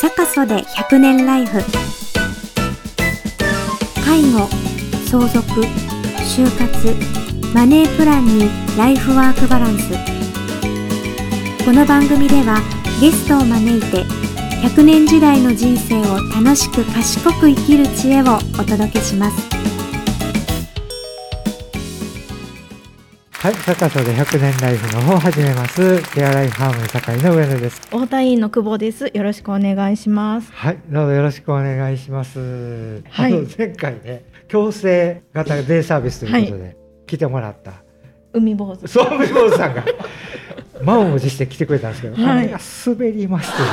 サカソで100年ライフ。介護、相続、就活、マネープランにライフワークバランス。この番組ではゲストを招いて100年時代の人生を楽しく賢く生きる知恵をお届けします。 はい、サカソで100年ライフの方を始めます。ケアライフハーモニー堺の上野です。 太田委員の久保です。よろしくお願いします。 はい、どうぞよろしくお願いします。 はい、 前回ね、強制型デイサービスということで来てもらった、 海坊主。 そう、海坊主さんが満を持して来てくれたんですけど、 はい、 あれが滑りましてですね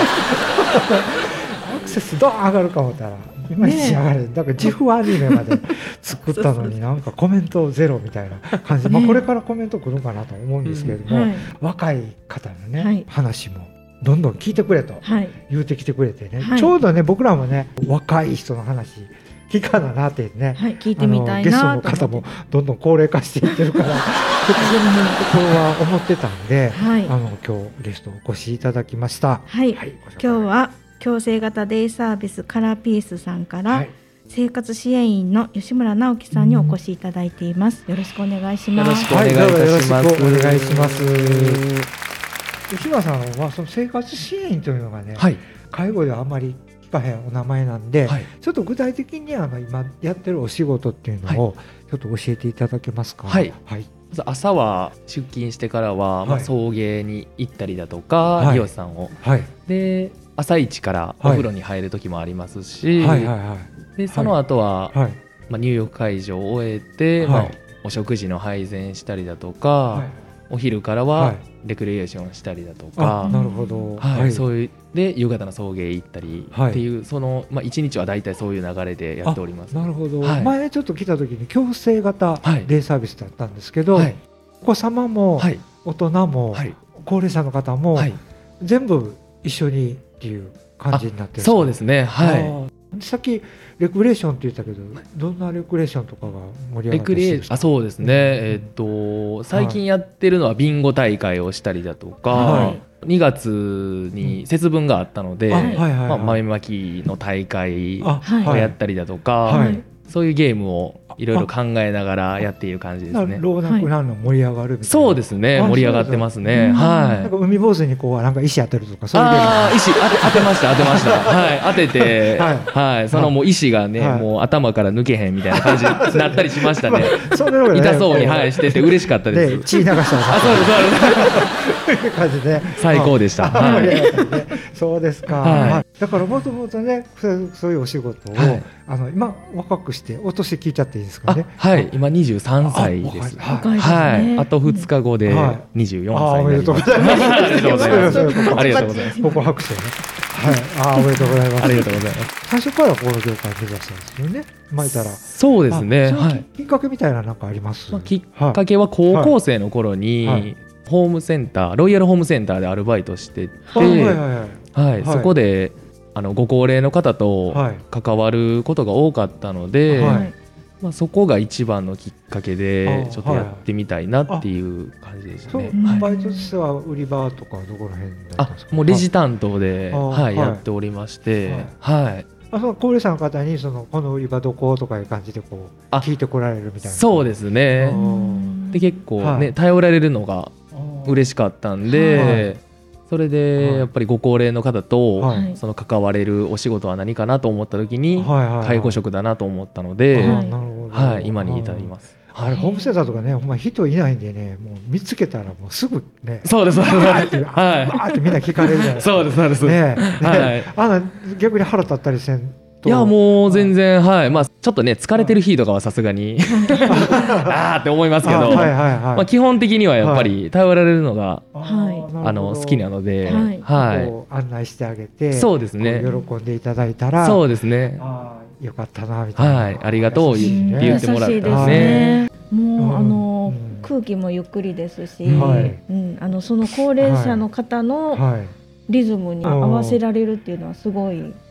アクセスドーン上がるか思ったらいまいち上がる、だから自負アニメまで作ったのになんかコメントゼロみたいな感じで、これからコメント来るかなと思うんですけれども、若い方のね、話もどんどん聞いてくれと言うてきてくれてね、ちょうどね僕らもね若い人の話聞かななってね、 聞いてみたいな、 ゲストの方もどんどん高齢化していってるから突然のところは思ってたんで、今日ゲストお越しいただきました。 今日は強制型デイサービスカラーピースさんから、生活支援員の吉村直樹さんにお越しいただいています。よろしくお願いします。 よろしくお願いいたします。 お願いします。吉村さんはその生活支援員というのがね、介護ではあんまり聞かへんお名前なんで、ちょっと具体的に今やってるお仕事っていうのをちょっと教えていただけますか。 朝は出勤してからは、送迎に行ったりだとか、利用者さんを、で朝一からお風呂に入る時もありますし、でその後は、入浴介助を終えて、お食事の配膳したりだとか、お昼からはレクリエーションしたりだとか、 なるほど、 そういうで夕方の送迎行ったりっていう、その一日はだいたいそういう流れでやっております。 なるほど、前ちょっと来た時に強制型デイサービスだったんですけど、お子様も大人も高齢者の方も全部一緒にっていう感じになってる。 そうですね。 さっきレクリエーションって言ったけど、どんなレクリエーションとかが盛り上がってるんですか。 そうですね、最近やってるのはビンゴ大会をしたりだとか、2月に節分があったので豆まきの大会をやったりだとか、そういうゲームをいろいろ考えながらやっている感じですね。 老若男女盛り上がるみたいな。 そうですね、盛り上がってますね。 なんか海坊主にこうなんか石当てるとか、そういうゲーム。 石当てました当てて、そのもう石がね、もう頭から抜けへんみたいな感じになったりしましたね。痛そうにしてて嬉しかったです。 血流したらそういう感じで最高でした。 そうですか。だからもともとね、そういうお仕事を今若くしてお年聞いちゃっていいですかね。 今23歳です。あと2日後で24歳になります。ありがとうございます。ありがとうございます。 ここ拍手ね。おめでとうございます。 ありがとうございます。 最初からこの業界目指したんですよね。前いたら。 そうですね。 きっかけみたいななんかあります？ きっかけは高校生の頃にホームセンター、ロイヤルホームセンターでアルバイトしてて、そこでご高齢の方と関わることが多かったので、そこが一番のきっかけでちょっとやってみたいなっていう感じでしたね。 バイトとしては売り場とかどこら辺だったんですか？ もうレジ担当でやっておりまして、 その高齢者の方にこの売り場どことかいう感じでこう聞いてこられるみたいな。 そうですね。で結構ね頼られるのが嬉しかったんで、それでやっぱりご高齢の方とその関われるお仕事は何かなと思った時に介護職だなと思ったので、今に至ります。 ホームセンターとかね、ほんま人いないんでね、もう見つけたらもうすぐね、 そうです、バーってみんな聞かれるじゃないですか。 そうです、そうです。 逆に腹立ったりせん？ いやもう全然、ちょっとね疲れてる日とかはさすがにって思いますけど、基本的にはやっぱり頼られるのが好きなので、 案内してあげて、 そうですね、 喜んでいただいたら、 そうですね、 よかったなみたいな、 ありがとう言ってもらったんですね。 もう空気もゆっくりですし、その高齢者の方のリズムに合わせられるっていうのはすごいで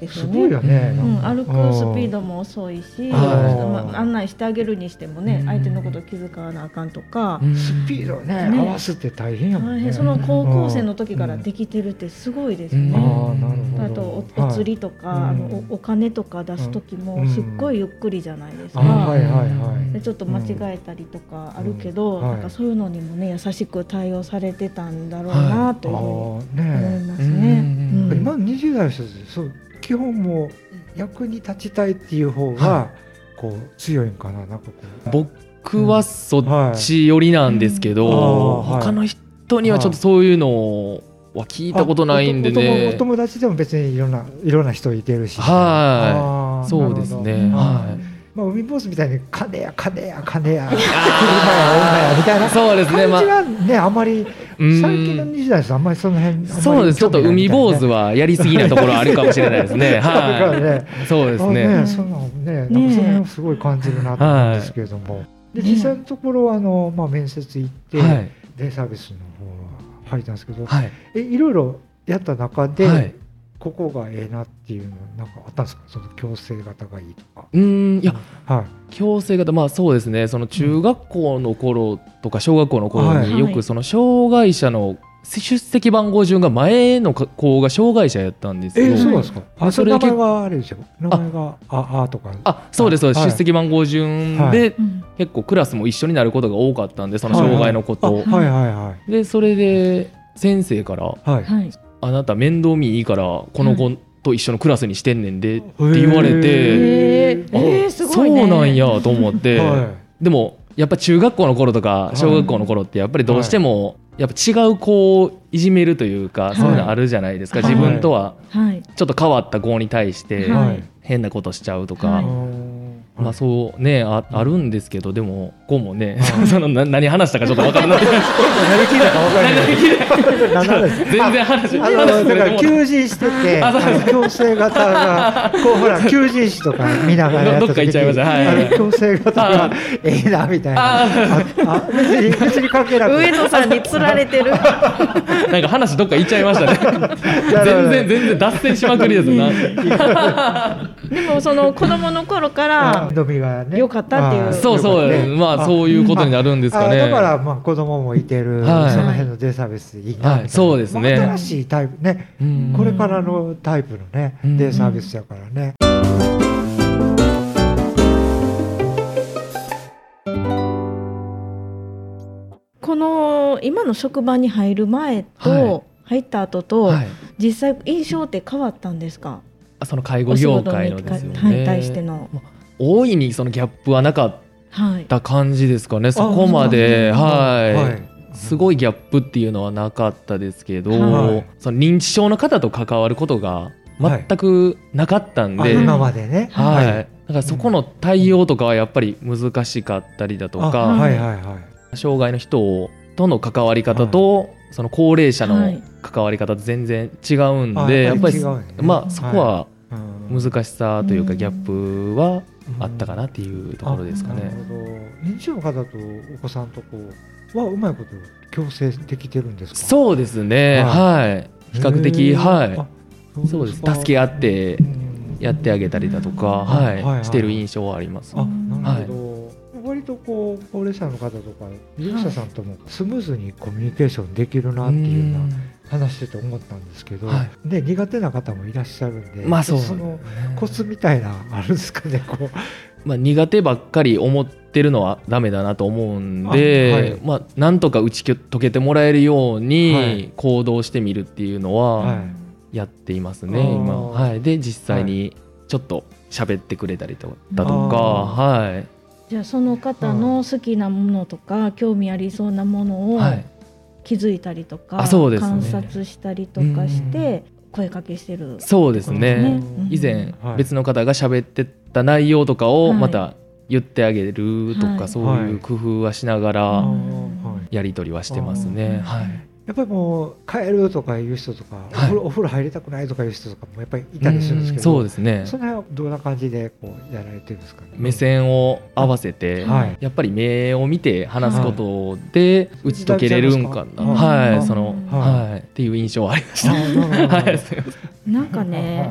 ですよね。 すごいよね。 歩くスピードも遅いし、案内してあげるにしてもね、相手のこと気遣わなあかんとか、 スピードね合わすって大変やもんね。 その高校生の時からできてるってすごいですね。あとお釣りとかお金とか出す時もすっごいゆっくりじゃないですか。でちょっと間違えたりとかあるけど、なんかそういうのにもね優しく対応されてたんだろうなというふうに思いますね。 今の20代の人ってそう基本も役に立ちたいっていう方がこう強いんかな。なんかこう僕はそっち寄りなんですけど、他の人にはちょっとそういうのは聞いたことないんでね。 お友達でも別にいろんな人いてるし。 そうですね。 海坊主みたいに金や車や女やみたいなそうですね。 感じはねあんまり最近の20代ですあんまりその辺そうです。ちょっと海坊主はやりすぎなところあるかもしれないですね。そうですね。 そのねなんかその辺をすごい感じるなと思うんですけれども、で実際のところは面接行ってデイサービスの方入ったんですけど、いろいろやった中で。ここがええなっていうのなんかあったんですか。その矯正型がいいとか。 いや、矯正型そうですね。その中学校の頃とか小学校の頃によくその障害者の出席番号順が前の子が障害者やったんですよ。 そうですか。それ名前はあれでしょ。名前がとか。 そうですそうです。出席番号順で結構クラスも一緒になることが多かったんで、その障害の子と。でそれで先生からあなた面倒見いいからこの子と一緒のクラスにしてんねんでって言われて、そうなんやと思って、でもやっぱ中学校の頃とか小学校の頃ってやっぱりどうしてもやっぱ違う子をいじめるというか、そういうのあるじゃないですか。自分とはちょっと変わった子に対して変なことしちゃうとか。そうね あるんですけど、でもこうもねその何話したかちょっと分からない。 何聞いたか分からない。 全然話だから求人してて矯正型がこうほら求人誌とか見ながらやった時に矯正型がええなみたいな。別に関係なく上野さんに釣られてる。 なんか話どっか行っちゃいましたね。全然脱線しまくりですな。 でもその子供の頃から良かったっていう。 そうそういうことになるんですかね。 だから子供もいてるその辺のデイサービスいいな。 そうですね。 新しいタイプね。これからのタイプのねデイサービスやからね。 この今の職場に入る前と入った後と実際印象って変わったんですか。 その介護業界のですよね。 対しての大いにそのギャップはなかった感じですかね。そこまですごいギャップっていうのはなかったですけど、その認知症の方と関わることが全くなかったんで、 今までね。 だからそこの対応とかはやっぱり難しかったりだとか、障害の人との関わり方とその高齢者の関わり方と全然違うんで、やっぱりそこは難しさというかギャップはあったかなっていうところですかね。 認知症の方とお子さんとこうはうまいこと共生できてるんですか。 そうですね。比較的そうです。助け合ってやってあげたりだとかしてる印象はあります。 割とこう高齢者の方とか利用者さんともスムーズにコミュニケーションできるなっていうような話してて思ったんですけど、で苦手な方もいらっしゃるんで、そのコツみたいなあるんですかね。こう苦手ばっかり思ってるのはダメだなと思うんで、なんとか打ち解けてもらえるように行動してみるっていうのはやっていますね今。で実際にちょっと喋ってくれたりだとか。 じゃあその方の好きなものとか興味ありそうなものを気づいたりとか観察したりとかして声かけしてる。 そうですね。以前別の方が喋ってた内容とかをまた言ってあげるとか、そういう工夫はしながらやり取りはしてますね。 やっぱりもう帰るとかいう人とか、お風呂入りたくないとかいう人とかもやっぱりいたりするんですけど、 そうですね。 その辺はどんな感じでこうやられてるんですかね。 目線を合わせて、やっぱり目を見て話すことで打ち解けれるんかな、っていう印象はありました。 なんかね、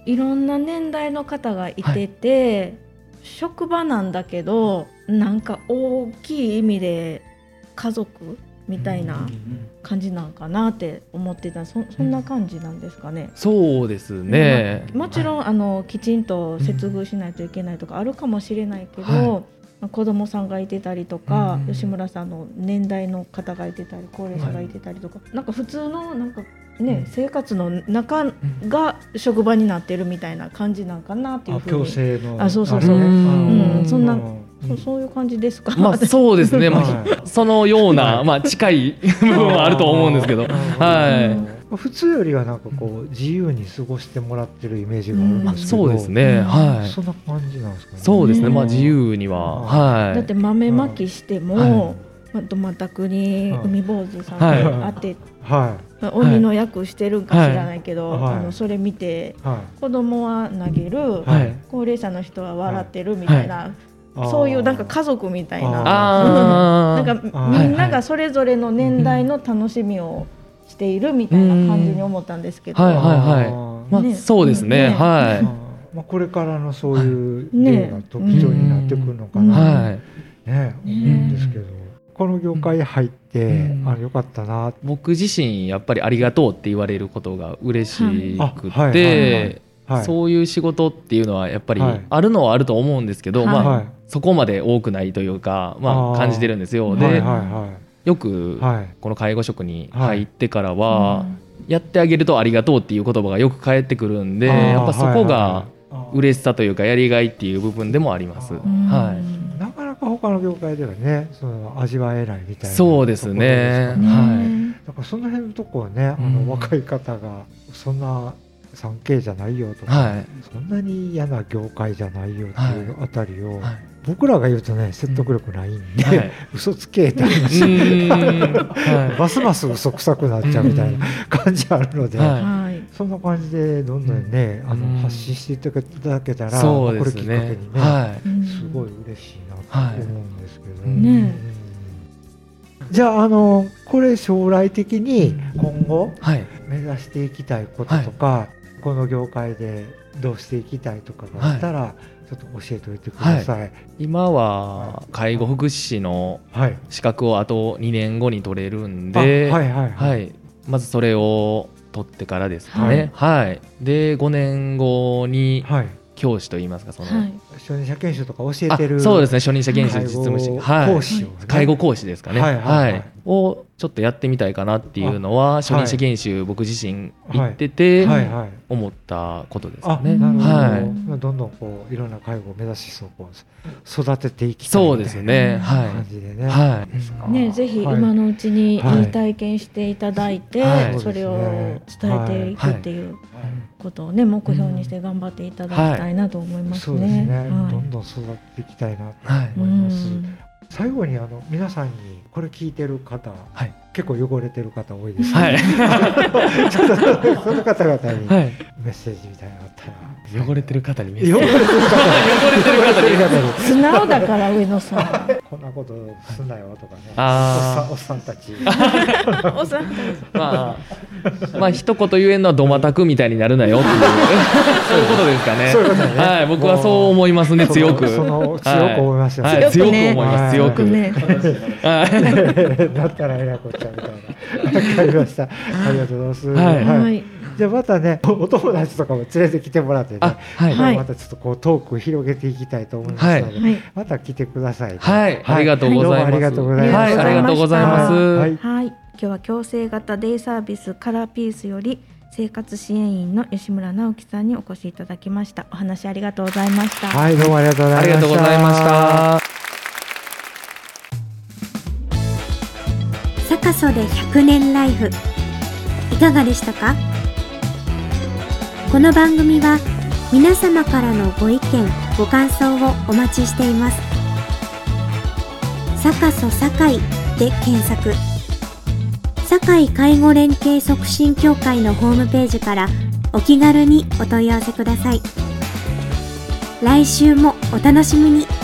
いろんな年代の方がいてて、職場なんだけどなんか大きい意味で家族みたいな感じなんかなって思ってた。そんな感じなんですかね。 そうですね、 もちろんきちんと接遇しないといけないとかあるかもしれないけど、子供さんがいてたりとか、吉村さんの年代の方がいてたり高齢者がいてたりとか、なんか普通のなんかね、生活の中が職場になってるみたいな感じなんかなっていうふうに。 共生のそうそんなそういう感じですか。 そうですね、そのような、近い部分はあると思うんですけど、 普通よりはなんかこう自由に過ごしてもらってるイメージがあるんですけど、 そうですね、 そんな感じなんですかね。 そうですね、自由には、 だって豆まきしても、どまたくに海坊主さんがあって、鬼の役してるんか知らないけど、それ見て、子供は投げる、高齢者の人は笑ってるみたいな、そういうなんか家族みたいな、なんかみんながそれぞれの年代の楽しみをしているみたいな感じに思ったんですけど、 そうですね、 これからのそういう例が特徴になってくるのかなと思うんですけど、この業界入ってよかったな。 僕自身やっぱりありがとうって言われることが嬉しくて、そういう仕事っていうのはやっぱりあるのはあると思うんですけど、そこまで多くないというか、感じてるんですよ。で、よくこの介護職に入ってからは、やってあげるとありがとうっていう言葉がよく返ってくるんで、やっぱそこが嬉しさというかやりがいっていう部分でもあります。 なかなか他の業界ではね、その味わえないみたいな。 そうですね。 だからその辺のとこはね、若い方がそんな3K じゃないよとか、そんなに嫌な業界じゃないよっていうあたりを、僕らが言うとね説得力ないんで、嘘つけって話、ますます嘘くさくなっちゃうみたいな感じあるので、そんな感じでどんどんね発信していただけたら、これきっかけにねすごい嬉しいなと思うんですけど、じゃあこれ将来的に今後目指していきたいこととか、この業界でどうしていきたいとかがあったらちょっと教えておいてください。 今は介護福祉士の資格をあと2年後に取れるんで、まずそれを取ってからですかね。で5年後に教師といいますか、その初任者研修とか教えてる、 そうですね、初任者研修実務士、 講師を介護講師ですかね、をちょっとやってみたいかなっていうのは初任者研修僕自身行ってて思ったことですかね。 どんどんこういろんな介護を目指しそう育てていきたいみたいな感じでね。 ぜひ今のうちにいい体験していただいて、それを伝えていくっていうことをね目標にして頑張っていただきたいなと思いますね。 そうですね。どんどん育っていきたいなと思います。最後に皆さんにこれ聞いてる方、結構汚れてる方多いですね。ちょっとその方々にメッセージみたいなのあったら。 汚れてる方にメッセージ。 汚れてる方に。 素直だから上野さん。 こんなことすんなよとかね。おっさんたち。 おっさんたち。 一言言えんのはどまたくみたいになるなよっていうそういうことですかね。 そういうことね。 僕はそう思いますね。強く。 強く思いますよね。強く思います。強くね。 だったらえらこっちゃみたいな。わかりました。ありがとうございます。じゃあまたね、お友達とかも連れてきてもらってね、またちょっとこうトークを広げていきたいと思いますので、また来てください。 ありがとうございます。 ありがとうございます。 ありがとうございます。 今日は共生型デイサービスカラーピースより生活支援員の吉村直樹さんにお越しいただきました。お話ありがとうございました。 はい、どうもありがとうございました。 ありがとうございました。 サカソで100年ライフいかがでしたか？この番組は皆様からのご意見ご感想をお待ちしています。サカソ堺で検索、堺介護連携促進協会のホームページからお気軽にお問い合わせください。来週もお楽しみに。